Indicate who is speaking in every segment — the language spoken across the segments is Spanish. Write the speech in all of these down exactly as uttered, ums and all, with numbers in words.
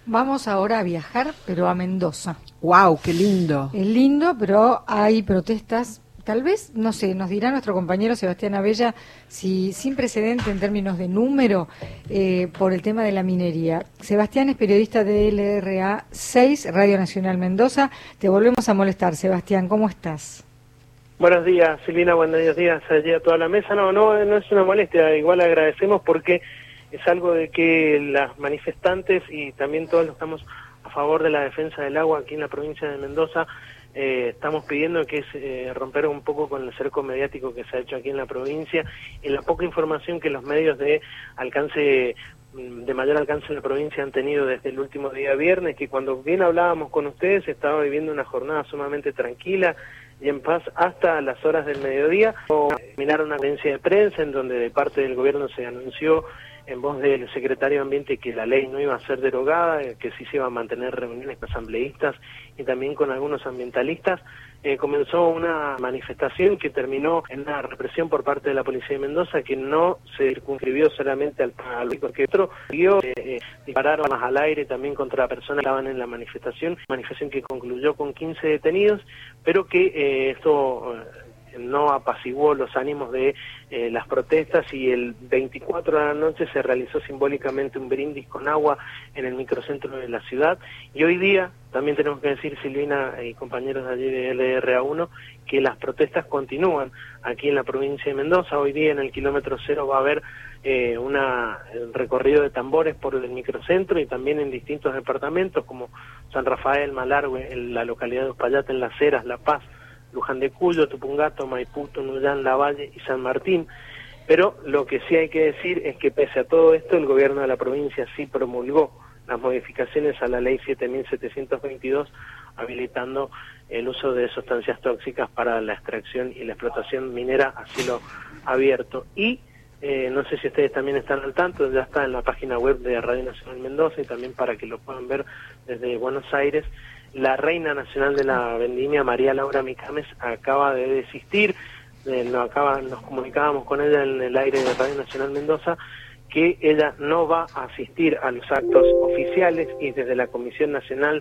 Speaker 1: Vamos ahora a viajar, pero a Mendoza.
Speaker 2: ¡Wow! ¡Qué lindo!
Speaker 1: Es lindo, pero hay protestas, tal vez, no sé, nos dirá nuestro compañero Sebastián Abella, si sin precedente en términos de número, eh, por el tema de la minería. Sebastián es periodista de L R A seis, Radio Nacional Mendoza. Te volvemos a molestar, Sebastián, ¿cómo estás?
Speaker 3: Buenos días, Silvina, buenos días allí a toda la mesa. No, no, no es una molestia, igual agradecemos porque es algo de que las manifestantes y también todos los que estamos a favor de la defensa del agua aquí en la provincia de Mendoza, eh, estamos pidiendo que es eh, romper un poco con el cerco mediático que se ha hecho aquí en la provincia y la poca información que los medios de alcance de mayor alcance en la provincia han tenido desde el último día viernes, que cuando bien hablábamos con ustedes estaba viviendo una jornada sumamente tranquila y en paz hasta las horas del mediodía. Terminaron una conferencia de prensa en donde de parte del gobierno se anunció en voz del secretario de Ambiente que la ley no iba a ser derogada, que sí se iban a mantener reuniones con asambleístas y también con algunos ambientalistas. Eh, comenzó una manifestación que terminó en una represión por parte de la policía de Mendoza, que no se circunscribió solamente al público, que otro dio, eh, eh, dispararon más al aire también contra personas que estaban en la manifestación, manifestación que concluyó con quince detenidos, pero que eh, esto eh, no apaciguó los ánimos de eh, las protestas, y el veinticuatro de la noche se realizó simbólicamente un brindis con agua en el microcentro de la ciudad. Y hoy día también tenemos que decir, Silvina y compañeros de allí de L R A uno, que las protestas continúan aquí en la provincia de Mendoza. Hoy día en el kilómetro cero va a haber eh, una, un recorrido de tambores por el microcentro y también en distintos departamentos como San Rafael, Malargüe, en la localidad de Uspallata, en Las Heras, La Paz, Luján de Cuyo, Tupungato, Maipú, Tunuyán, Lavalle y San Martín. Pero lo que sí hay que decir es que pese a todo esto, el gobierno de la provincia sí promulgó las modificaciones a la ley siete mil setecientos veintidós, habilitando el uso de sustancias tóxicas para la extracción y la explotación minera a cielo abierto. Y eh, no sé si ustedes también están al tanto, ya está en la página web de Radio Nacional Mendoza y también para que lo puedan ver desde Buenos Aires, la reina nacional de la vendimia, María Laura Micames, acaba de desistir. Eh, nos, acaba, nos comunicábamos con ella en el aire de Radio Nacional Mendoza que ella no va a asistir a los actos oficiales, y desde la Comisión Nacional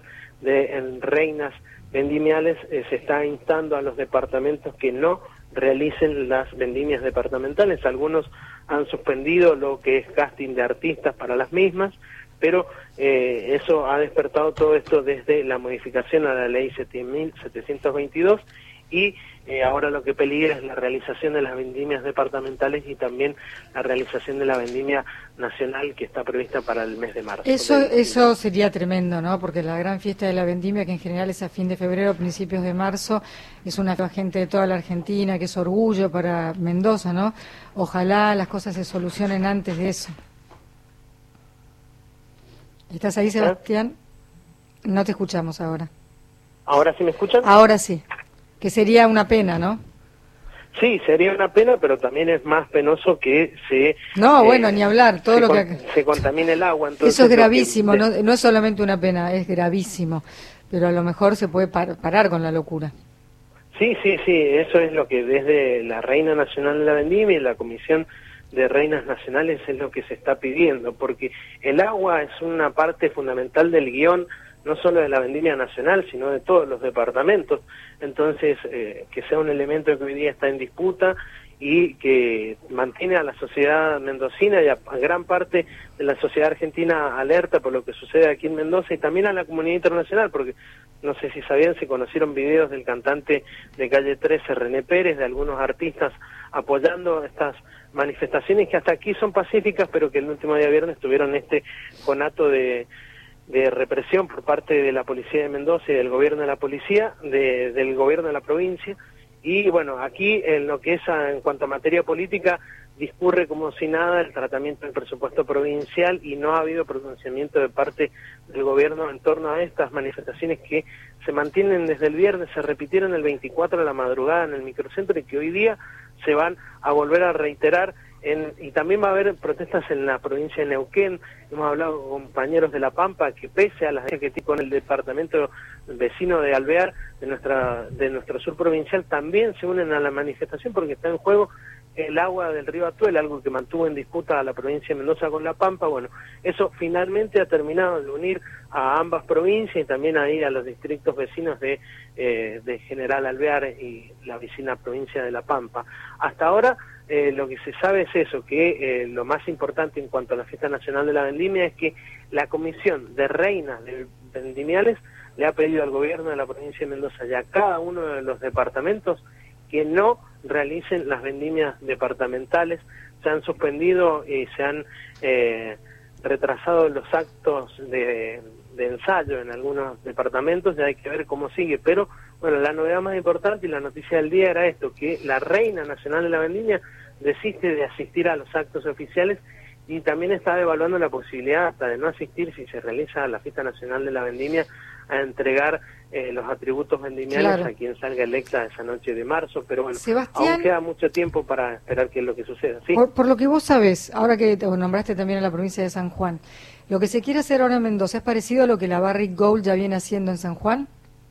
Speaker 3: de Reinas Vendimiales eh, se está instando a los departamentos que no realicen las vendimias departamentales. Algunos han suspendido lo que es casting de artistas para las mismas, pero eh, eso ha despertado todo esto desde la modificación a la ley siete mil setecientos veintidós, y eh, ahora lo que peligra es la realización de las vendimias departamentales y también la realización de la vendimia nacional que está prevista para el mes de marzo.
Speaker 1: Eso eso sería tremendo, ¿no? Porque la gran fiesta de la vendimia, que en general es a fin de febrero, principios de marzo, es una gente de toda la Argentina, que es orgullo para Mendoza, ¿no? Ojalá las cosas se solucionen antes de eso. ¿Estás ahí, Sebastián? No te escuchamos ahora.
Speaker 3: ¿Ahora sí me escuchan?
Speaker 1: Ahora sí. Que sería una pena, ¿no?
Speaker 3: Sí, sería una pena, pero también es más penoso que se...
Speaker 1: No,
Speaker 3: eh,
Speaker 1: bueno, ni hablar, todo lo que...
Speaker 3: Se contamine el agua. Entonces,
Speaker 1: eso es gravísimo,
Speaker 3: que...
Speaker 1: no, no es solamente una pena, es gravísimo. Pero a lo mejor se puede par parar con la locura.
Speaker 3: Sí, sí, sí, eso es lo que desde la Reina Nacional de la Vendimia y la Comisión de Reinas Nacionales es lo que se está pidiendo, porque el agua es una parte fundamental del guión, no solo de la vendimia nacional, sino de todos los departamentos. Entonces, eh, que sea un elemento que hoy día está en disputa y que mantiene a la sociedad mendocina y a, a gran parte de la sociedad argentina alerta por lo que sucede aquí en Mendoza, y también a la comunidad internacional, porque no sé si sabían, se conocieron videos del cantante de Calle trece, René Pérez, de algunos artistas apoyando estas manifestaciones que hasta aquí son pacíficas, pero que el último día viernes tuvieron este conato de de represión por parte de la policía de Mendoza y del gobierno de la policía, de, del gobierno de la provincia. Y bueno, aquí en lo que es a, en cuanto a materia política, discurre como si nada el tratamiento del presupuesto provincial, y no ha habido pronunciamiento de parte del gobierno en torno a estas manifestaciones que se mantienen desde el viernes, se repitieron el veinticuatro de la madrugada en el microcentro y que hoy día se van a volver a reiterar. En, y también va a haber protestas en la provincia de Neuquén. Hemos hablado con compañeros de La Pampa que, pese a las que tiene con el departamento vecino de Alvear, de nuestra de nuestro sur provincial, también se unen a la manifestación porque está en juego el agua del río Atuel, algo que mantuvo en disputa a la provincia de Mendoza con La Pampa. Bueno, eso finalmente ha terminado de unir a ambas provincias y también ahí a los distritos vecinos de, eh, de General Alvear y la vecina provincia de La Pampa. Hasta ahora eh, lo que se sabe es eso, que eh, lo más importante en cuanto a la Fiesta Nacional de la Vendimia es que la Comisión de Reinas de Vendimiales le ha pedido al gobierno de la provincia de Mendoza y a cada uno de los departamentos que no realicen las vendimias departamentales. Se han suspendido y se han eh, retrasado los actos de, de ensayo en algunos departamentos, ya hay que ver cómo sigue, pero bueno, la novedad más importante y la noticia del día era esto, que la Reina Nacional de la Vendimia desiste de asistir a los actos oficiales y también está evaluando la posibilidad hasta de no asistir si se realiza la Fiesta Nacional de la Vendimia a entregar eh, los atributos vendimiales claro. a quien salga electa esa noche de marzo, pero bueno,
Speaker 1: Sebastián,
Speaker 3: aún queda mucho tiempo para esperar qué es lo que suceda. ¿Sí?
Speaker 1: Por, por lo que vos sabés, ahora que te nombraste también a la provincia de San Juan, lo que se quiere hacer ahora en Mendoza, ¿es parecido a lo que la Barrick Gold ya viene haciendo en San Juan?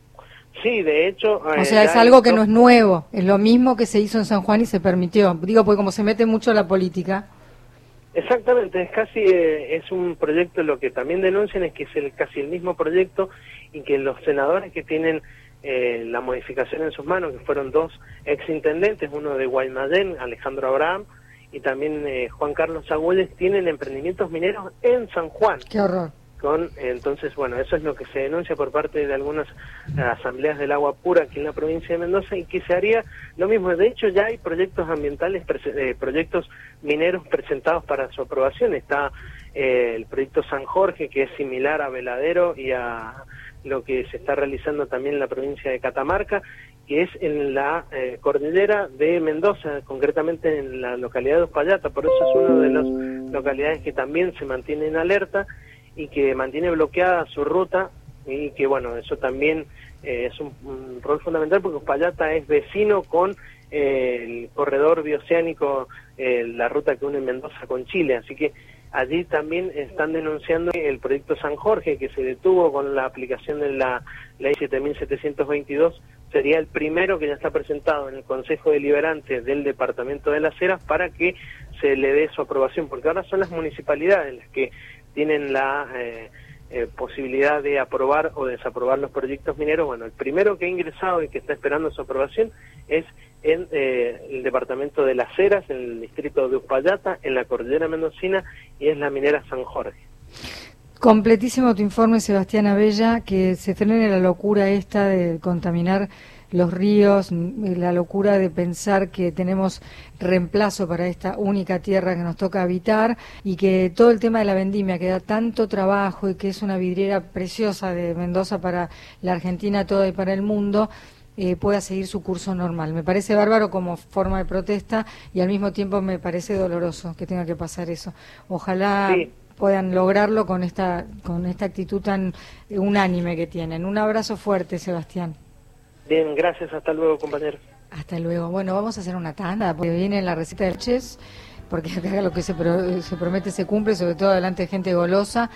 Speaker 3: Sí, de hecho...
Speaker 1: O sea, eh, es algo que no es nuevo, es lo mismo que se hizo en San Juan y se permitió. Digo, porque como se mete mucho la política...
Speaker 3: Exactamente, es casi eh, es un proyecto, lo que también denuncian es que es el, casi el mismo proyecto y que los senadores que tienen eh, la modificación en sus manos, que fueron dos exintendentes, uno de Guaymallén, Alejandro Abraham, y también eh, Juan Carlos Agüelles, tienen emprendimientos mineros en San Juan.
Speaker 1: ¡Qué horror!
Speaker 3: Con, entonces, bueno, eso es lo que se denuncia por parte de algunas eh, asambleas del agua pura aquí en la provincia de Mendoza y que se haría lo mismo. De hecho, ya hay proyectos ambientales, eh, proyectos mineros presentados para su aprobación. Está eh, el proyecto San Jorge, que es similar a Veladero y a lo que se está realizando también en la provincia de Catamarca, que es en la eh, cordillera de Mendoza, concretamente en la localidad de Uspallata. Por eso es una de las localidades que también se mantiene en alerta y que mantiene bloqueada su ruta y que, bueno, eso también eh, es un, un rol fundamental porque Uspallata es vecino con eh, el corredor bioceánico, eh, la ruta que une Mendoza con Chile, así que allí también están denunciando el proyecto San Jorge, que se detuvo con la aplicación de la ley siete mil setecientos veintidós, sería el primero que ya está presentado en el Consejo Deliberante del Departamento de Las Heras para que se le dé su aprobación, porque ahora son las municipalidades las que tienen la eh, eh, posibilidad de aprobar o desaprobar los proyectos mineros. Bueno, el primero que ha ingresado y que está esperando su aprobación es en eh, el departamento de Las Heras, en el distrito de Uspallata, en la cordillera mendocina, y es la minera San Jorge.
Speaker 1: Completísimo tu informe, Sebastián Abella, que se frene la locura esta de contaminar los ríos, la locura de pensar que tenemos reemplazo para esta única tierra que nos toca habitar y que todo el tema de la vendimia que da tanto trabajo y que es una vidriera preciosa de Mendoza para la Argentina toda y para el mundo, eh, pueda seguir su curso normal. Me parece bárbaro como forma de protesta y al mismo tiempo me parece doloroso que tenga que pasar eso. Ojalá sí puedan lograrlo con esta, con esta actitud tan unánime que tienen. Un abrazo fuerte, Sebastián.
Speaker 3: Bien, gracias, hasta luego, compañero.
Speaker 1: Hasta luego. Bueno, vamos a hacer una tanda, porque viene la receta de Ches, porque acá lo que se, pro, se promete se cumple, sobre todo delante de gente golosa,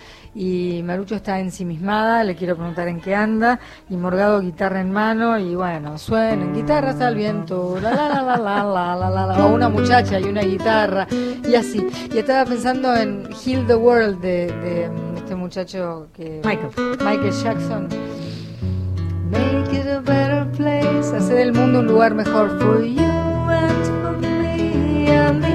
Speaker 1: y Marucho está ensimismada, le quiero preguntar en qué anda, y Morgado guitarra en mano, y bueno, suenan guitarras al viento, la la la la la la la la la, o una muchacha y una guitarra, y así. Y estaba pensando en Heal the World, de, de este muchacho que... Michael. Michael Jackson. Make it a better place, hacer del mundo un lugar mejor for you and for me and